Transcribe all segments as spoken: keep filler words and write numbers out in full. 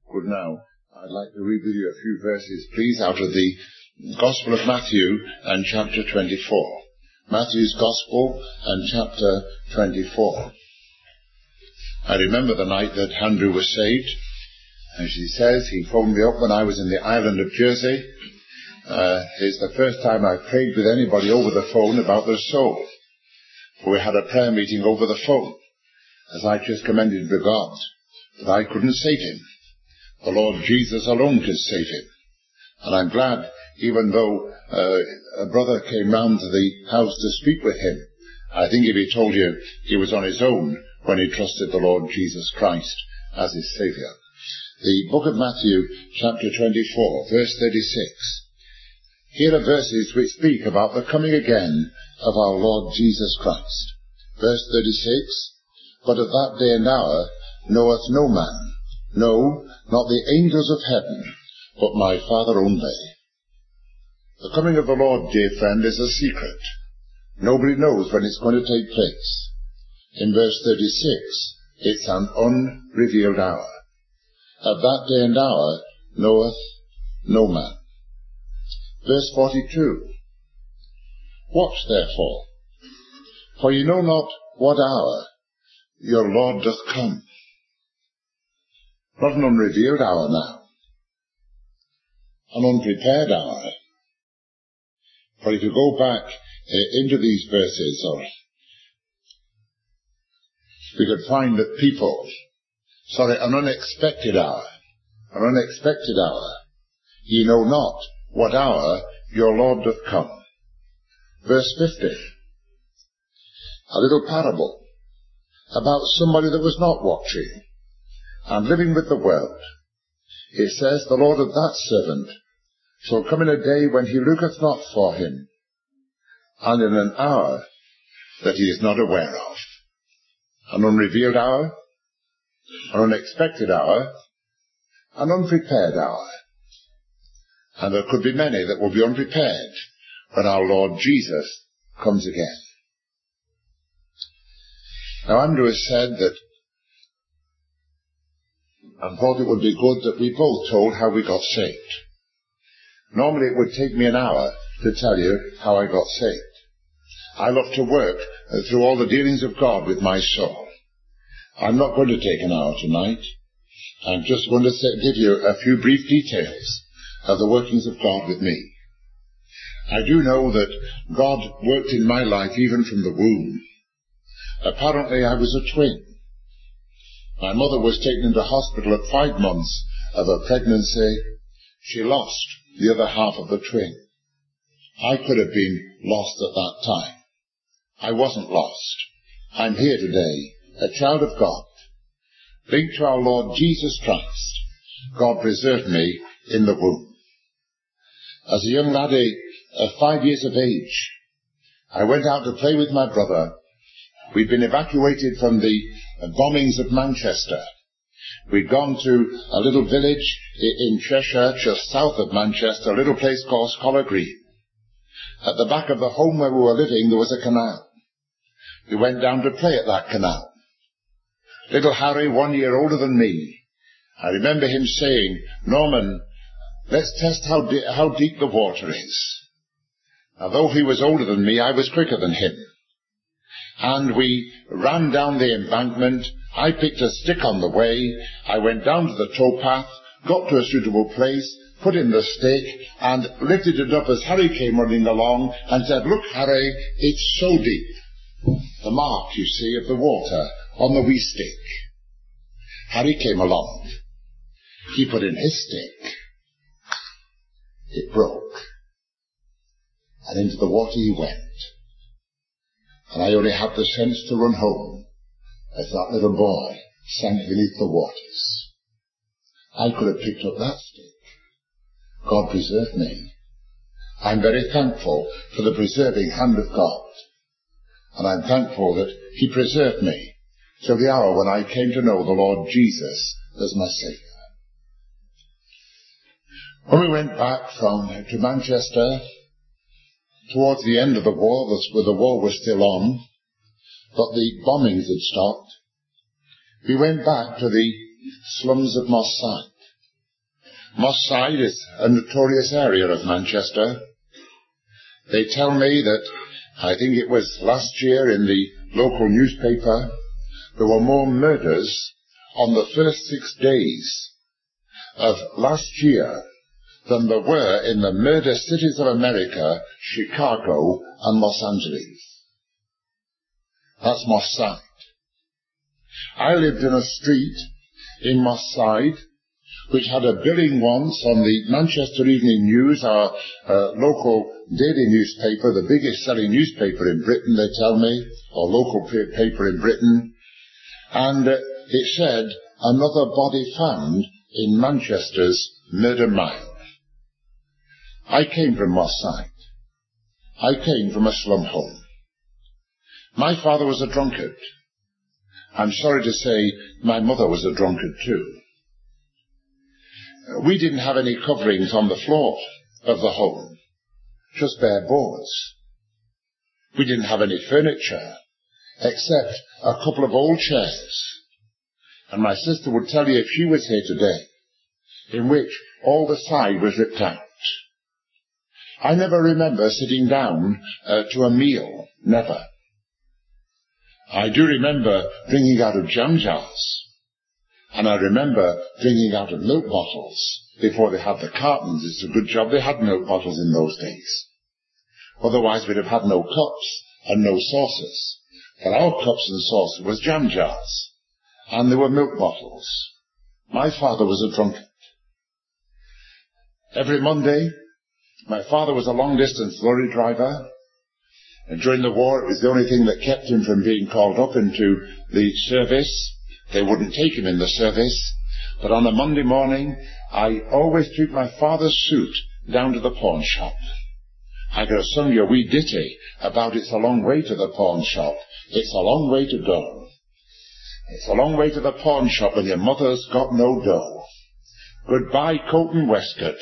Good now. I'd like to read with you a few verses, please, out of the Gospel of Matthew and chapter twenty-four. Matthew's Gospel and chapter twenty-four. I remember the night that Andrew was saved. As he says, he phoned me up when I was in the island of Jersey. Uh, it's the first time I've prayed with anybody over the phone about their soul. We had a prayer meeting over the phone, as I just commended to God, but I couldn't save him. The Lord Jesus alone could save him. And I'm glad, even though uh, a brother came round to the house to speak with him, I think if he told you he was on his own when he trusted the Lord Jesus Christ as his Saviour. The book of Matthew, chapter twenty-four, verse thirty-six. Here are verses which speak about the coming again of our Lord Jesus Christ. Verse thirty-six, But of that day and hour knoweth no man, no, not the angels of heaven, but my Father only. The coming of the Lord, dear friend, is a secret. Nobody knows when it's going to take place. In verse thirty-six, it's an unrevealed hour. Of that day and hour knoweth no man. Verse forty-two, Watch therefore, for ye know not what hour your Lord doth come. Not an unrevealed hour now, an unprepared hour. For if you go back uh, into these verses, or we could find that people, sorry, an unexpected hour, an unexpected hour, ye know not what hour your Lord doth come. Verse fifty, a little parable about somebody that was not watching and living with the world. It says, The Lord of that servant shall come in a day when he looketh not for him, and in an hour that he is not aware of. An unrevealed hour, an unexpected hour, an unprepared hour. And there could be many that will be unprepared when our Lord Jesus comes again. Now, Andrew has said that and thought it would be good that we both told how we got saved. Normally it would take me an hour to tell you how I got saved. I love to work through all the dealings of God with my soul. I'm not going to take an hour tonight. I'm just going to say, give you a few brief details of the workings of God with me. I do know that God worked in my life even from the womb. Apparently I was a twin. My mother was taken into hospital at five months of her pregnancy. She lost the other half of the twin. I could have been lost at that time. I wasn't lost. I'm here today, a child of God, linked to our Lord Jesus Christ. God preserved me in the womb. As a young laddie of five years of age, I went out to play with my brother. We'd been evacuated from the bombings of Manchester. We'd gone to a little village in Cheshire, just south of Manchester, a little place called Scholar Green. At the back of the home where we were living, there was a canal. We went down to play at that canal. Little Harry, one year older than me, I remember him saying, Norman, let's test how, de- how deep the water is. Now, though he was older than me, I was quicker than him. And we ran down the embankment. I picked a stick on the way. I went down to the towpath, got to a suitable place, put in the stick, and lifted it up as Harry came running along and said, Look, Harry, it's so deep. The mark, you see, of the water on the wee stick. Harry came along. He put in his stick. It broke. And into the water he went. And I only had the sense to run home as that little boy sank beneath the waters. I could have picked up that stick. God preserved me. I'm very thankful for the preserving hand of God. And I'm thankful that he preserved me till the hour when I came to know the Lord Jesus as my Saviour. When we went back from to Manchester, towards the end of the war, where the war was still on, but the bombings had stopped, we went back to the slums of Moss Side. Moss Side is a notorious area of Manchester. They tell me that, I think it was last year in the local newspaper, there were more murders on the first six days of last year than there were in the murder cities of America, Chicago and Los Angeles. That's Moss Side. I lived in a street in Moss Side which had a billing once on the Manchester Evening News, our uh, local daily newspaper, the biggest selling newspaper in Britain, they tell me, or local paper in Britain, and uh, it said, another body found in Manchester's murder mile. I came from Moss Side. I came from a slum home. My father was a drunkard. I'm sorry to say my mother was a drunkard too. We didn't have any coverings on the floor of the home, just bare boards. We didn't have any furniture, except a couple of old chairs. And my sister would tell you if she was here today, in which all the side was ripped out. I never remember sitting down uh, to a meal, never. I do remember drinking out of jam jars. And I remember drinking out of milk bottles before they had the cartons. It's a good job they had milk bottles in those days. Otherwise we'd have had no cups and no saucers. But our cups and saucers was jam jars. And there were milk bottles. My father was a drunkard. Every Monday, my father was a long-distance lorry driver. And during the war, it was the only thing that kept him from being called up into the service. They wouldn't take him in the service, but on a Monday morning, I always took my father's suit down to the pawn shop. I could have sung you a wee ditty about it's a long way to the pawn shop. It's a long way to go. It's a long way to the pawn shop when your mother's got no dough. Goodbye coat and waistcoat.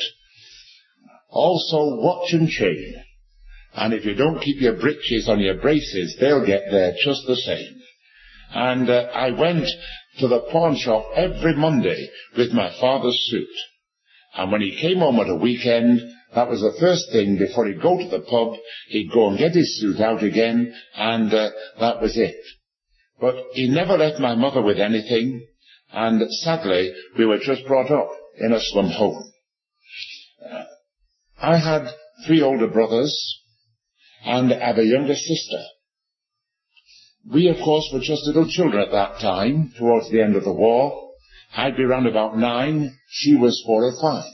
Also watch and chain. And if you don't keep your breeches on your braces, they'll get there just the same. And uh, I went to the pawn shop every Monday with my father's suit. And when he came home at a weekend, that was the first thing. Before he'd go to the pub, he'd go and get his suit out again, and uh, that was it. But he never left my mother with anything, and sadly, we were just brought up in a slum home. Uh, I had three older brothers, and I have a younger sister. We, of course, were just little children at that time, towards the end of the war. I'd be round about nine, she was four or five.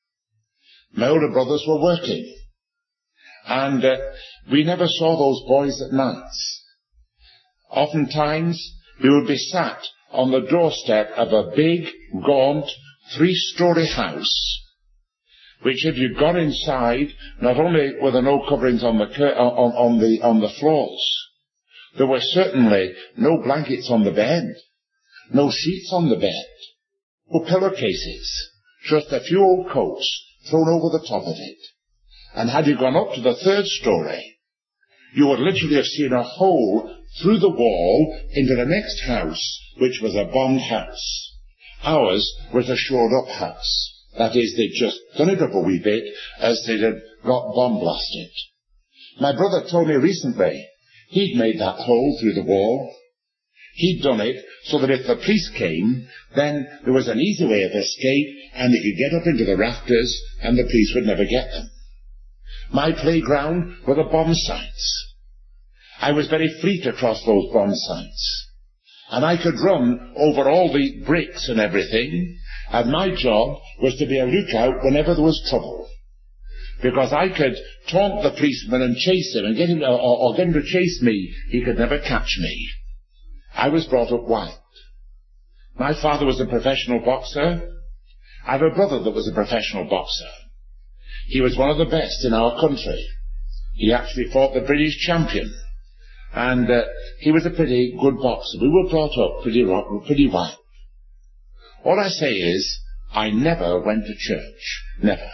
My older brothers were working. And uh, we never saw those boys at nights. Oftentimes, we would be sat on the doorstep of a big, gaunt, three-story house, which if you got inside, not only were there no coverings on the, cur- on, on the, on the floors, there were certainly no blankets on the bed, no sheets on the bed, no pillowcases, just a few old coats thrown over the top of it. And had you gone up to the third story, you would literally have seen a hole through the wall into the next house, which was a bombed house. Ours was a shored-up house. That is, they'd just done it up a wee bit as they had got bomb blasted. My brother told me recently he'd made that hole through the wall. He'd done it so that if the police came, then there was an easy way of escape and they could get up into the rafters and the police would never get them. My playground were the bomb sites. I was very free to cross those bomb sites. And I could run over all the bricks and everything, and my job was to be a lookout whenever there was trouble. Because I could taunt the policeman and chase him and get him, or, or get him to chase me. He could never catch me. I was brought up wild. My father was a professional boxer. I have a brother that was a professional boxer. He was one of the best in our country. He actually fought the British champion. And uh, he was a pretty good boxer. We were brought up pretty, pretty wild. All I say is, I never went to church. Never.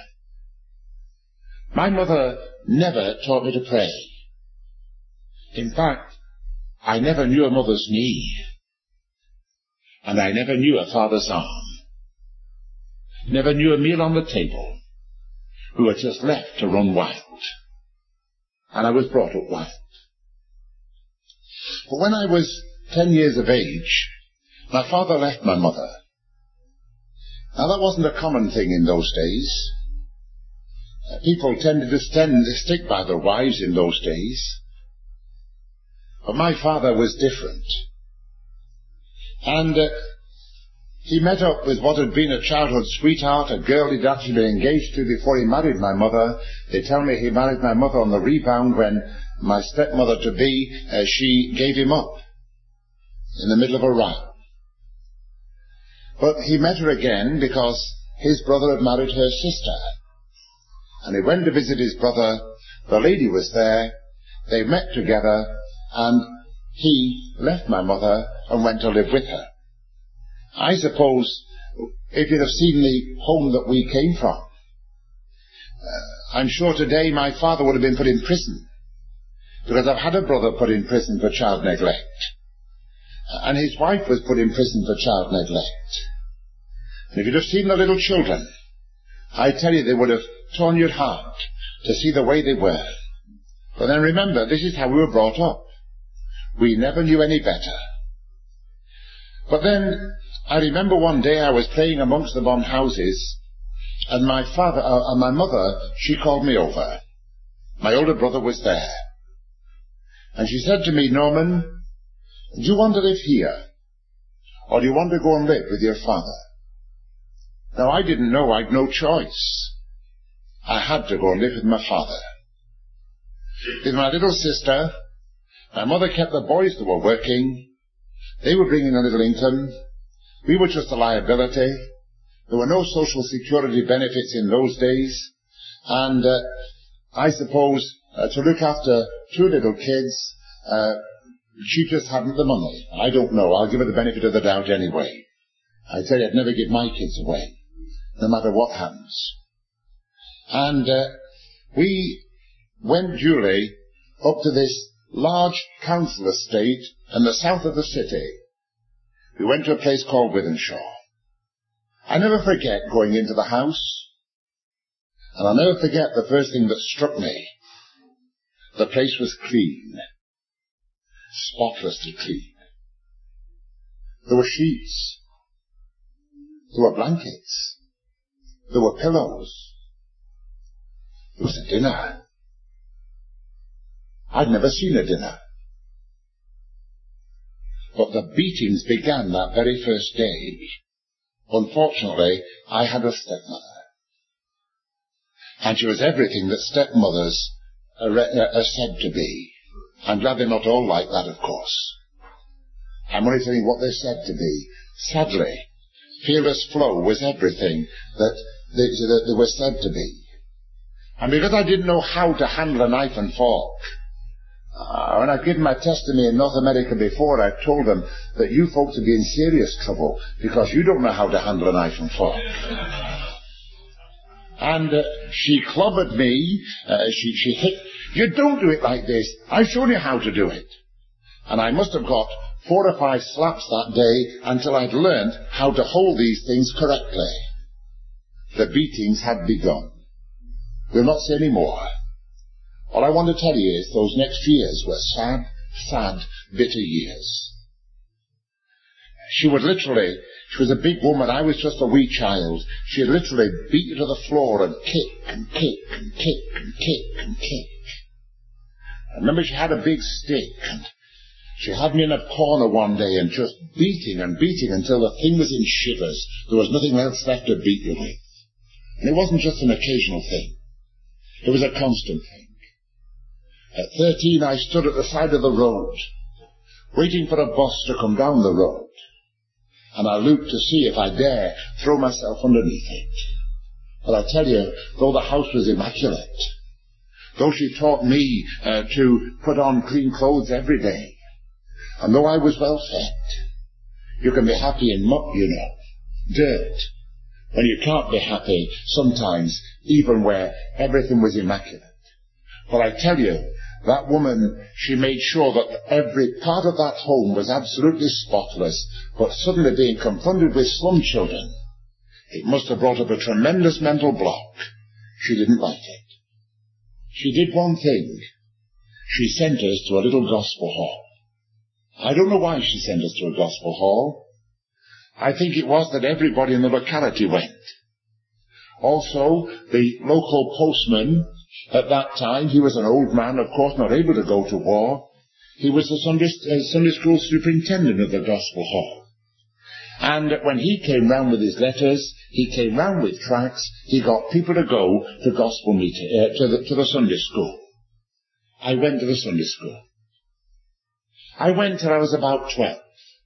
My mother never taught me to pray. In fact, I never knew a mother's knee. And I never knew a father's arm. never knew a meal on the table, who were just left to run wild. And I was brought up wild. But when I was ten years of age, my father left my mother. Now that wasn't a common thing in those days. Uh, people tended to stand, stick by their wives in those days. But my father was different. And uh, he met up with what had been a childhood sweetheart, a girl he'd actually been engaged to before he married my mother. They tell me he married my mother on the rebound when my stepmother-to-be, uh, she gave him up in the middle of a row. But he met her again because his brother had married her sister. And he went to visit his brother. The lady was there. They met together, and he left my mother and went to live with her. I suppose if you'd have seen the home that we came from, uh, I'm sure today my father would have been put in prison, because I've had a brother put in prison for child neglect. And his wife was put in prison for child neglect. And if you'd have seen the little children, I tell you they would have torn your heart to see the way they were. But then remember, this is how we were brought up. We never knew any better. But then, I remember one day I was playing amongst the bombed houses, and my father, uh, and my mother, she called me over. My older brother was there. And she said to me, Norman, do you want to live here, or do you want to go and live with your father? Now, I didn't know. I'd no choice. I had to go and live with my father. With my little sister, my mother kept the boys that were working. They were bringing a little income. We were just a liability. There were no social security benefits in those days. And uh, I suppose uh, to look after two little kids, uh, she just hadn't the money. I don't know. I'll give her the benefit of the doubt anyway. I tell you, I'd never give my kids away, no matter what happens. And uh, we went duly up to this large council estate in the south of the city. We went to a place called Wythenshawe. I never forget going into the house, and I'll never forget the first thing that struck me. The place was clean, spotlessly clean. There were sheets. There were blankets. There were pillows. There was a dinner. I'd never seen a dinner. But the beatings began that very first day. Unfortunately, I had a stepmother. And she was everything that stepmothers are, are said to be. I'm glad they're not all like that, of course. I'm only telling you what they're said to be. Sadly, Fearless Flo was everything that they, that they were said to be. And because I didn't know how to handle a knife and fork, uh, when I've given my testimony in North America before, I've told them that you folks will be in serious trouble because you don't know how to handle a knife and fork. And uh, she clobbered me, uh, she, she hit, you don't do it like this, I've shown you how to do it. And I must have got four or five slaps that day until I'd learned how to hold these things correctly. The beatings had begun. We'll not say any more. All I want to tell you is those next years were sad, sad, bitter years. She would literally, she was a big woman, I was just a wee child. She'd literally beat you to the floor and kick and kick and kick and kick and kick. I remember she had a big stick, and she had me in a corner one day and just beating and beating until the thing was in shivers. There was nothing else left to beat you with. And it wasn't just an occasional thing. It was a constant thing. At thirteen, I stood at the side of the road, waiting for a bus to come down the road. And I looked to see if I dare throw myself underneath it. But I tell you, though the house was immaculate, though she taught me uh, to put on clean clothes every day, and though I was well fed, you can be happy in muck, you know, dirt, when you can't be happy sometimes even where everything was immaculate. But I tell you, that woman, she made sure that every part of that home was absolutely spotless, but suddenly being confronted with slum children, It must have brought up a tremendous mental block. She didn't like it. She did one thing. She sent us to a little gospel hall. I don't know why she sent us to a gospel hall. I think it was that everybody in the locality went. Also, the local postman at that time, he was an old man, of course, not able to go to war. He was the Sunday, uh, Sunday school superintendent of the gospel hall. And when he came round with his letters, he came round with tracts, he got people to go to gospel meeting, uh, to, the, to the Sunday school. I went to the Sunday school. I went till I was about twelve.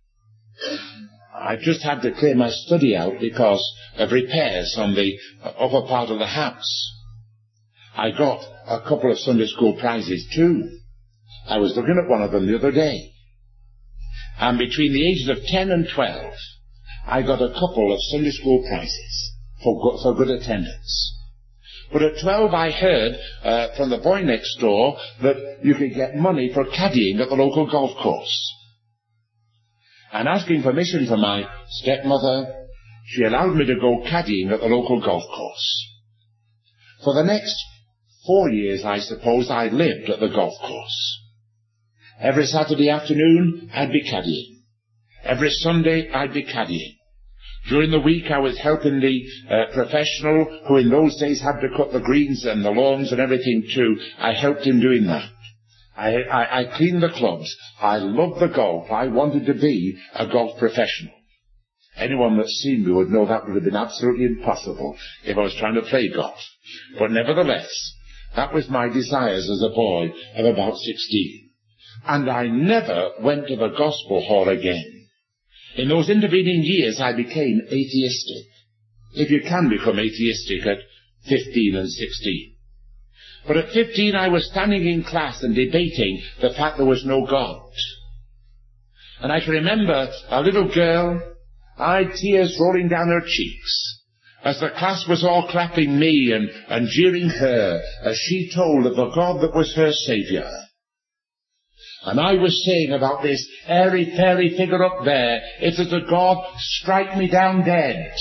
I just had to clear my study out because of repairs on the upper part of the house. I got a couple of Sunday school prizes too. I was looking at one of them the other day. And between the ages of ten and twelve, I got a couple of Sunday school prizes for good, for good attendance. But at twelve I heard uh, from the boy next door that you could get money for caddying at the local golf course. And asking permission from my stepmother, she allowed me to go caddying at the local golf course. For the next four years, I suppose, I lived at the golf course. Every Saturday afternoon, I'd be caddying. Every Sunday, I'd be caddying. During the week, I was helping the uh, professional, who in those days had to cut the greens and the lawns and everything too. I helped him doing that. I, I, I cleaned the clubs. I loved the golf. I wanted to be a golf professional. Anyone that's seen me would know that would have been absolutely impossible if I was trying to play golf. But nevertheless, that was my desires as a boy of about sixteen. And I never went to the gospel hall again. In those intervening years, I became atheistic. If you can become atheistic at fifteen and sixteen. But at fifteen, I was standing in class and debating the fact there was no God. And I can remember a little girl, I had tears rolling down her cheeks, as the class was all clapping me and, and jeering her as she told of the God that was her Saviour. And I was saying about this airy-fairy figure up there, if there's a God, strike me down dead.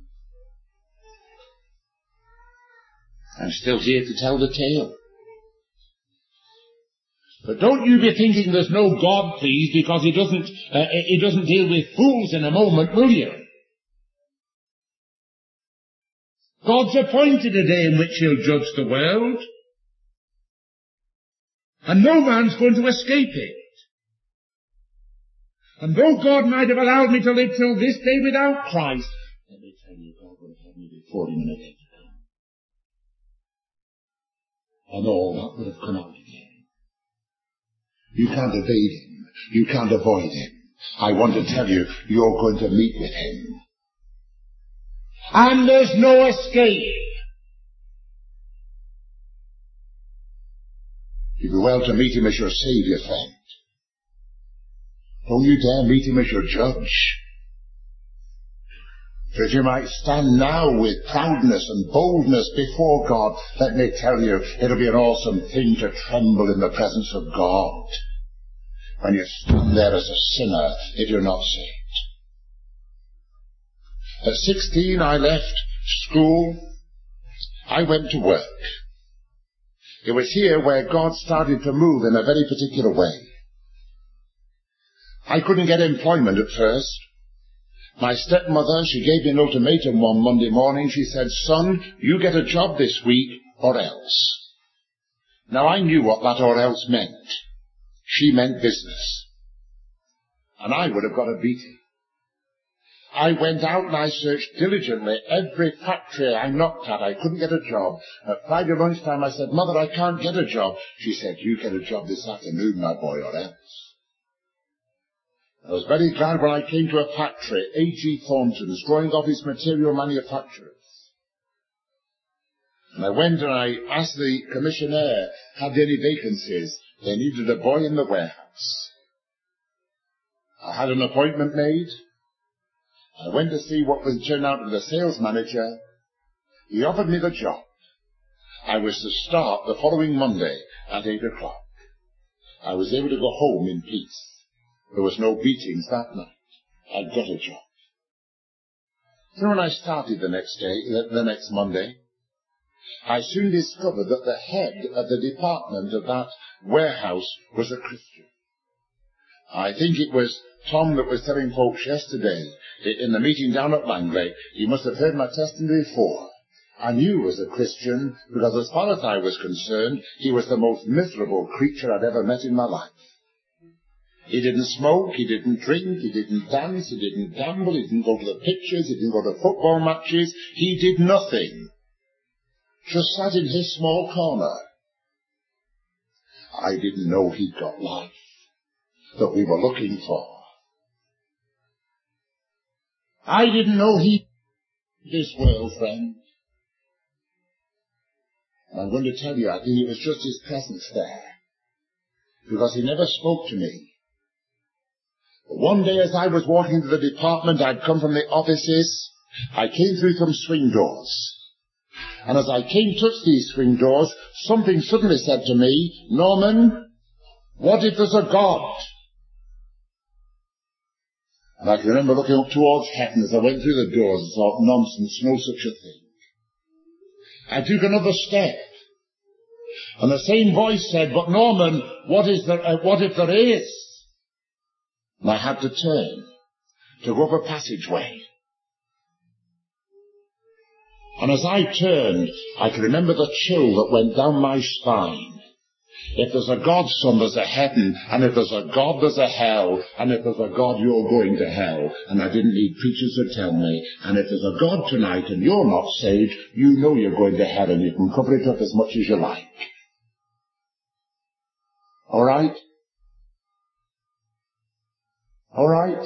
I'm still here to tell the tale. But don't you be thinking there's no God, please, because he doesn't, uh, he doesn't deal with fools in a moment, will you? God's appointed a day in which he'll judge the world. And no man's going to escape it. And though God might have allowed me to live till this day without Christ, let me tell you, God would have had me before him in a day to come. And all that would have come out again. You can't evade him. You can't avoid him. I want to tell you, you're going to meet with him. And there's no escape. You'd be well to meet him as your Saviour, friend. Don't you dare meet him as your judge. For if you might stand now with proudness and boldness before God, let me tell you, it'll be an awesome thing to tremble in the presence of God when you stand there as a sinner if you're not saved. At sixteen, I left school. I went to work. It was here where God started to move in a very particular way. I couldn't get employment at first. My stepmother, she gave me an ultimatum one Monday morning. She said, son, you get a job this week or else. Now I knew what that or else meant. She meant business. And I would have got a beating. I went out and I searched diligently every factory I knocked at. I couldn't get a job. At Friday lunchtime I said, Mother, I can't get a job. She said, you get a job this afternoon, my boy, or else. I was very glad when I came to a factory, A G Thornton's, growing office material manufacturers. And I went and I asked the commissionaire, had they any vacancies? They needed a boy in the warehouse. I had an appointment made. I went to see what was turned out to the sales manager. He offered me the job. I was to start the following Monday at eight o'clock. I was able to go home in peace. There was no beatings that night. I'd got a job. You know, when I started the next day, the, the next Monday, I soon discovered that the head of the department of that warehouse was a Christian. I think it was Tom that was telling folks yesterday in the meeting down at Langley, you must have heard my testimony before. I knew he was a Christian because as far as I was concerned, he was the most miserable creature I'd ever met in my life. He didn't smoke, he didn't drink, he didn't dance, he didn't gamble, he didn't go to the pictures, he didn't go to football matches, he did nothing. Just sat in his small corner. I didn't know he'd got life that we were looking for. I didn't know he this world, friend. And I'm going to tell you, I think it was just his presence there, because he never spoke to me. But one day as I was walking to the department, I'd come from the offices, I came through some swing doors. And as I came to touch these swing doors, something suddenly said to me, Norman, what if there's a God? And I can remember looking up towards heaven as I went through the doors and thought, nonsense, no such a thing. I took another step. And the same voice said, but Norman, what is there, uh, what if there is? And I had to turn to go up a passageway. And as I turned, I can remember the chill that went down my spine. If there's a God, son, there's a heaven. And if there's a God, there's a hell. And if there's a God, you're going to hell. And I didn't need preachers to tell me. And if there's a God tonight and you're not saved, you know you're going to hell and you can cover it up as much as you like. All right? All right?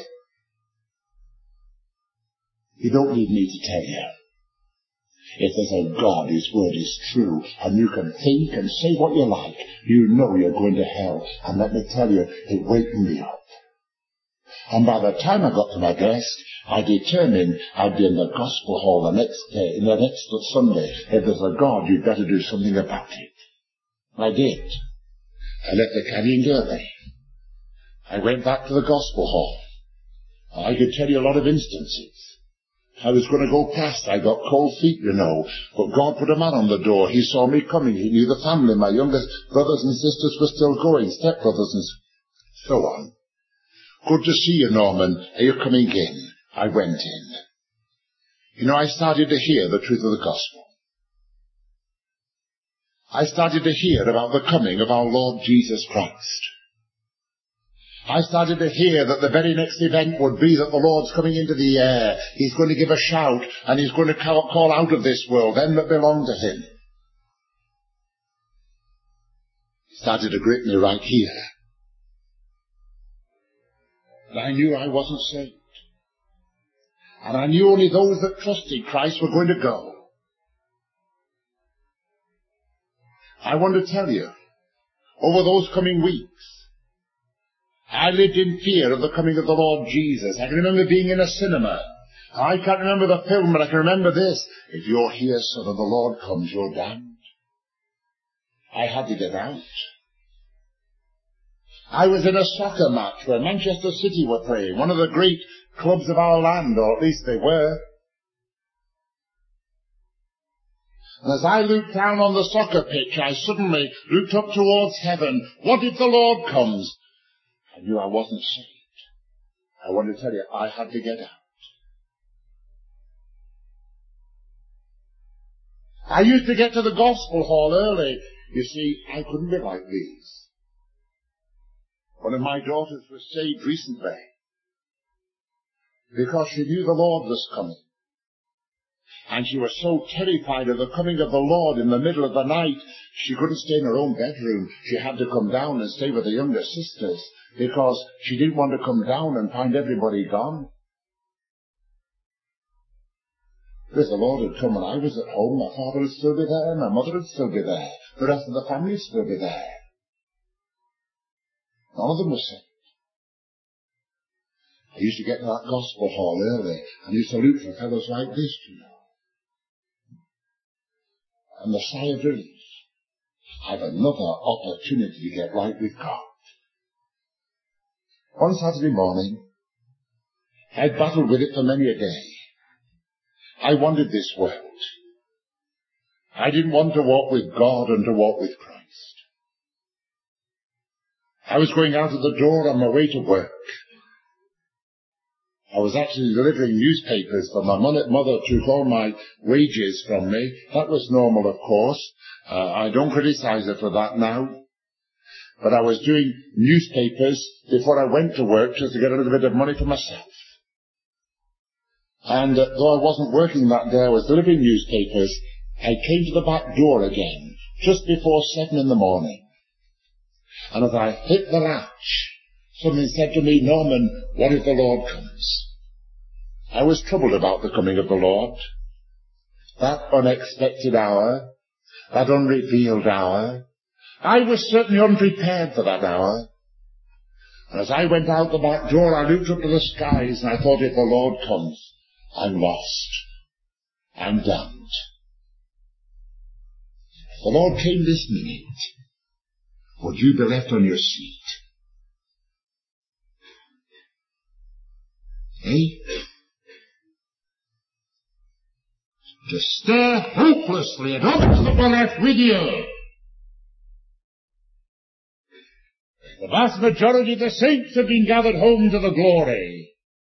You don't need me to tell you. If there's a God, His word is true, and you can think and say what you like, you know you're going to hell. And let me tell you, it wakened me up. And by the time I got to my desk, I determined I'd be in the gospel hall the next day, in the next Sunday. If there's a God, you'd better do something about it. I did. I left the carrying early. I went back to the gospel hall. I could tell you a lot of instances. I was going to go past. I got cold feet, you know. But God put a man on the door. He saw me coming. He knew the family. My youngest brothers and sisters were still going, stepbrothers and so on. Good to see you, Norman. Are you coming in? I went in. You know, I started to hear the truth of the gospel. I started to hear about the coming of our Lord Jesus Christ. I started to hear that the very next event would be that the Lord's coming into the air. He's going to give a shout, and He's going to call out of this world them that belong to Him. It started to grip me right here. And I knew I wasn't saved. And I knew only those that trusted Christ were going to go. I want to tell you, over those coming weeks, I lived in fear of the coming of the Lord Jesus. I can remember being in a cinema. I can't remember the film, but I can remember this. If you're here, son, and the Lord comes, you're damned. I had to get out. I was in a soccer match where Manchester City were playing, one of the great clubs of our land, or at least they were. And as I looked down on the soccer pitch, I suddenly looked up towards heaven. What if the Lord comes? I knew I wasn't saved. I want to tell you, I had to get out. I used to get to the gospel hall early. You see, I couldn't be like these. One of my daughters was saved recently because she knew the Lord was coming. And she was so terrified of the coming of the Lord in the middle of the night, she couldn't stay in her own bedroom. She had to come down and stay with the younger sisters because she didn't want to come down and find everybody gone. Because the Lord had come and I was at home, my father would still be there, my mother would still be there, the rest of the family would still be there. None of them were saved. I used to get to that gospel hall early and used to look for fellows like this, you know. And the sigh of relief. I've another opportunity to get right with God. One Saturday morning, I'd battled with it for many a day. I wanted this world. I didn't want to walk with God and to walk with Christ. I was going out of the door on my way to work. I was actually delivering newspapers, but my mother took all my wages from me. That was normal, of course. Uh, I don't criticize her for that now. But I was doing newspapers before I went to work just to get a little bit of money for myself. And uh, though I wasn't working that day, I was delivering newspapers. I came to the back door again, just before seven in the morning. And as I hit the latch, something said to me, Norman, what if the Lord comes? I was troubled about the coming of the Lord. That unexpected hour, that unrevealed hour, I was certainly unprepared for that hour. And as I went out the back door, I looked up to the skies and I thought, if the Lord comes, I'm lost. I'm damned. If the Lord came this minute, would you be left on your seat? Eh? To stare hopelessly at others that were left with you. The vast majority of the saints have been gathered home to the glory.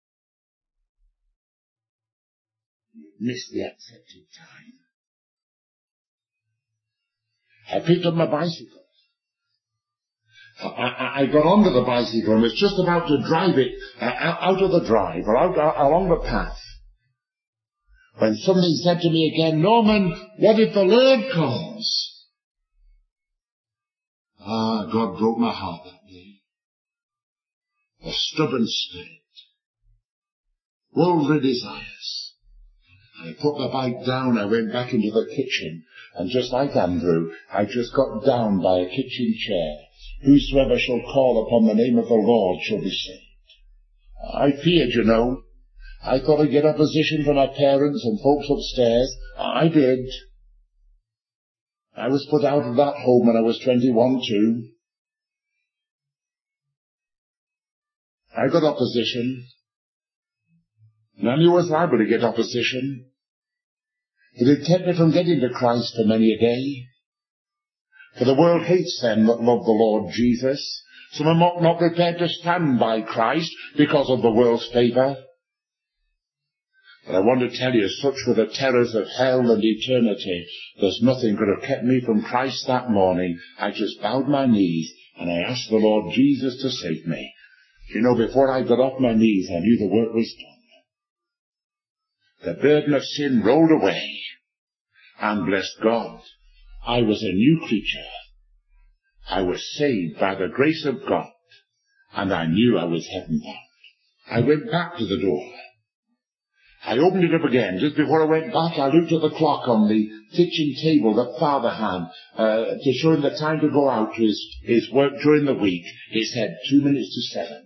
You missed the accepted time. I picked up my bicycle. I, I, I got onto the bicycle and was just about to drive it uh, out of the drive or out, uh, along the path, when something said to me again, Norman, what if the Lord comes? Ah, God broke my heart that day. A stubborn spirit, worldly desires. I put the bike down, I went back into the kitchen, and just like Andrew, I just got down by a kitchen chair. Whosoever shall call upon the name of the Lord shall be saved. I feared, you know. I thought I'd get opposition from my parents and folks upstairs. I did. I was put out of that home when I was twenty-one too. I got opposition. And I knew I was liable to get opposition. It had kept me from getting to Christ for many a day. For the world hates them that love the Lord Jesus. Some are not, not prepared to stand by Christ because of the world's favour. But I want to tell you, such were the terrors of hell and eternity, there's nothing could have kept me from Christ that morning. I just bowed my knees and I asked the Lord Jesus to save me. You know, before I got off my knees, I knew the work was done. The burden of sin rolled away. And bless God, I was a new creature. I was saved by the grace of God, and I knew I was heaven bound. I went back to the door. I opened it up again. Just before I went back, I looked at the clock on the kitchen table that Father had uh, to show him the time to go out to his, his work during the week. It said two minutes to seven.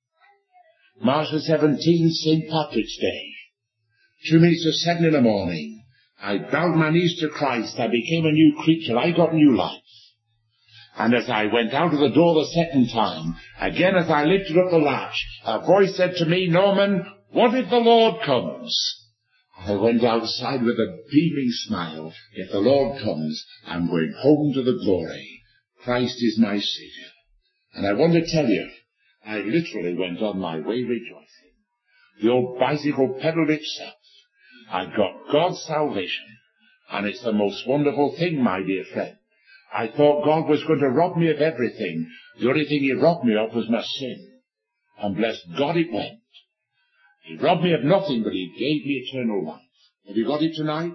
March the seventeenth, Saint Patrick's Day. Two minutes to seven in the morning. I bowed my knees to Christ. I became a new creature. I got new life. And as I went out of the door the second time, again as I lifted up the latch, a voice said to me, Norman, what if the Lord comes? I went outside with a beaming smile. If the Lord comes, I'm going home to the glory. Christ is my Saviour. And I want to tell you, I literally went on my way rejoicing. The old bicycle pedalled itself. I got God's salvation. And it's the most wonderful thing, my dear friend. I thought God was going to rob me of everything. The only thing he robbed me of was my sin. And bless God it went. He robbed me of nothing, but he gave me eternal life. Have you got it tonight?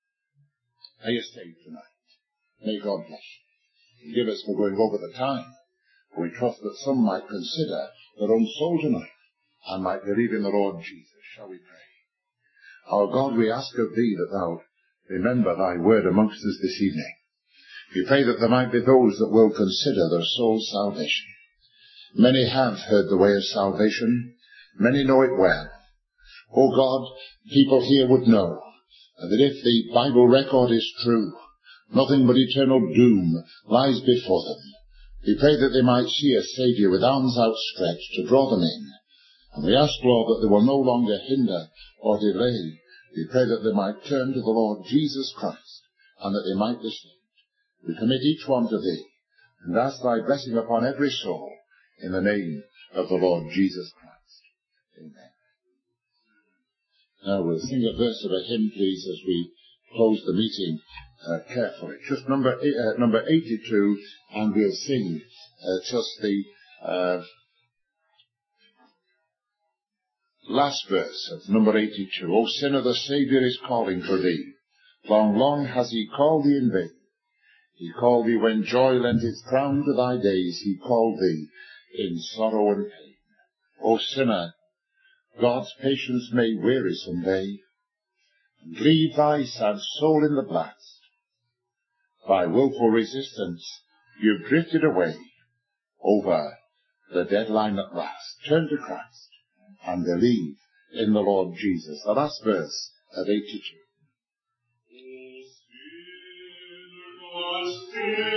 Are you saved tonight? May God bless you. Forgive us for going over the time. We trust that some might consider their own soul tonight and might believe in the Lord Jesus. Shall we pray? Our God, we ask of thee that thou remember thy word amongst us this evening. We pray that there might be those that will consider their soul's salvation. Many have heard the way of salvation. Many know it well. O God, people here would know that if the Bible record is true, nothing but eternal doom lies before them. We pray that they might see a Saviour with arms outstretched to draw them in. And we ask, Lord, that they will no longer hinder or delay We pray that they might turn to the Lord Jesus Christ, and that they might be saved. We commit each one to thee, and ask thy blessing upon every soul, in the name of the Lord Jesus Christ. Amen. Now we'll sing a verse of a hymn, please, as we close the meeting uh, carefully. Just number uh, number eighty-two, and we'll sing uh, just the uh, last verse of number eighty-two. O sinner, the Saviour is calling for thee. Long, long has he called thee in vain. He called thee when joy lent its crown to thy days. He called thee in sorrow and pain. O sinner, God's patience may weary some day, and leave thy sad soul in the blast. By willful resistance, you've drifted away over the deadline at last. Turn to Christ and believe in the Lord Jesus. The last verse of eighty-two.